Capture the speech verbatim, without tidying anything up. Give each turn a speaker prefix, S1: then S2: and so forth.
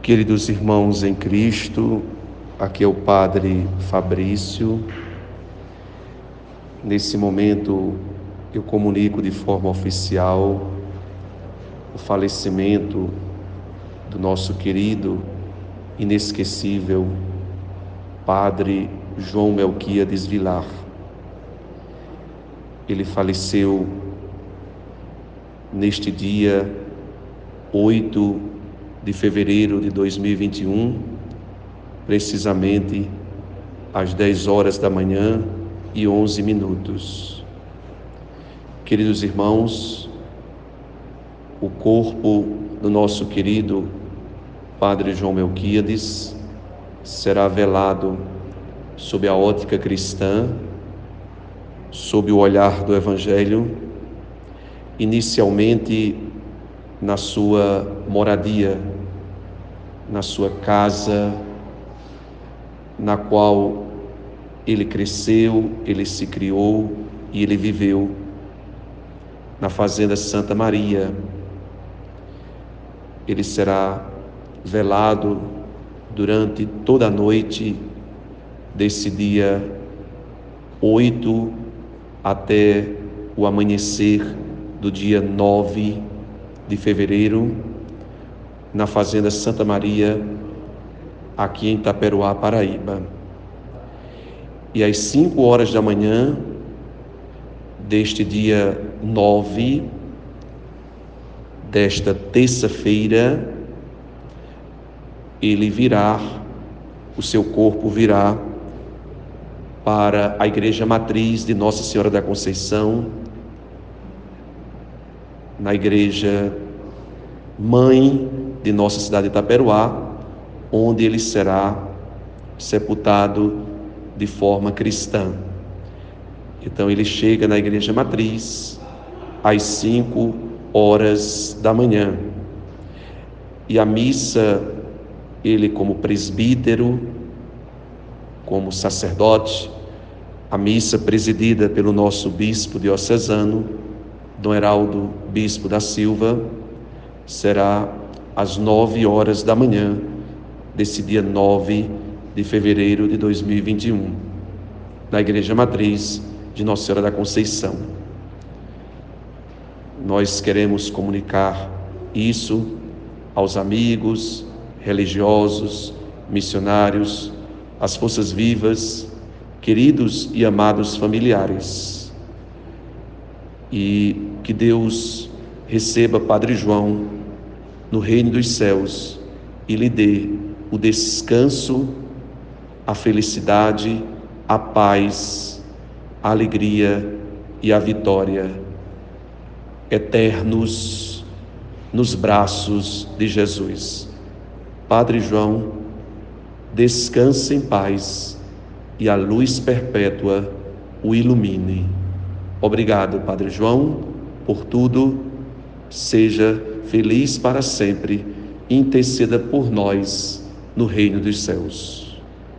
S1: Queridos irmãos em Cristo, aqui é o Padre Fabrício. Nesse momento eu comunico de forma oficial o falecimento do nosso querido, inesquecível Padre João Melquiades Vilar. Ele faleceu neste dia oito de fevereiro de dois mil e vinte e um, precisamente às dez horas da manhã e onze minutos. Queridos irmãos, o corpo do nosso querido Padre João Melquiades será velado sob a ótica cristã, sob o olhar do Evangelho, inicialmente na sua moradia, na sua casa, na qual ele cresceu, ele se criou e ele viveu, na Fazenda Santa Maria. Ele será velado durante toda a noite desse dia oito até o amanhecer do dia nove de fevereiro, na Fazenda Santa Maria, aqui em Itaperuá, Paraíba. E às cinco horas da manhã deste dia nove, desta terça-feira, ele virá, o seu corpo virá para a Igreja Matriz de Nossa Senhora da Conceição, na Igreja Mãe de nossa cidade de Itaperuá, onde ele será sepultado de forma cristã. Então ele chega na Igreja Matriz às cinco horas da manhã. E a missa, ele como presbítero, como sacerdote, a missa presidida pelo nosso bispo diocesano, Dom Heraldo Bispo da Silva, será às nove horas da manhã desse dia nove de fevereiro de dois mil e vinte e um, na Igreja Matriz de Nossa Senhora da Conceição. Nós queremos comunicar isso aos amigos, religiosos, missionários, às forças vivas, queridos e amados familiares. E que Deus receba Padre João no reino dos céus e lhe dê o descanso, a felicidade, a paz, a alegria e a vitória, eternos nos braços de Jesus. Padre João, descanse em paz e a luz perpétua o ilumine. Obrigado, Padre João, por tudo. Seja feliz para sempre e interceda por nós no reino dos céus.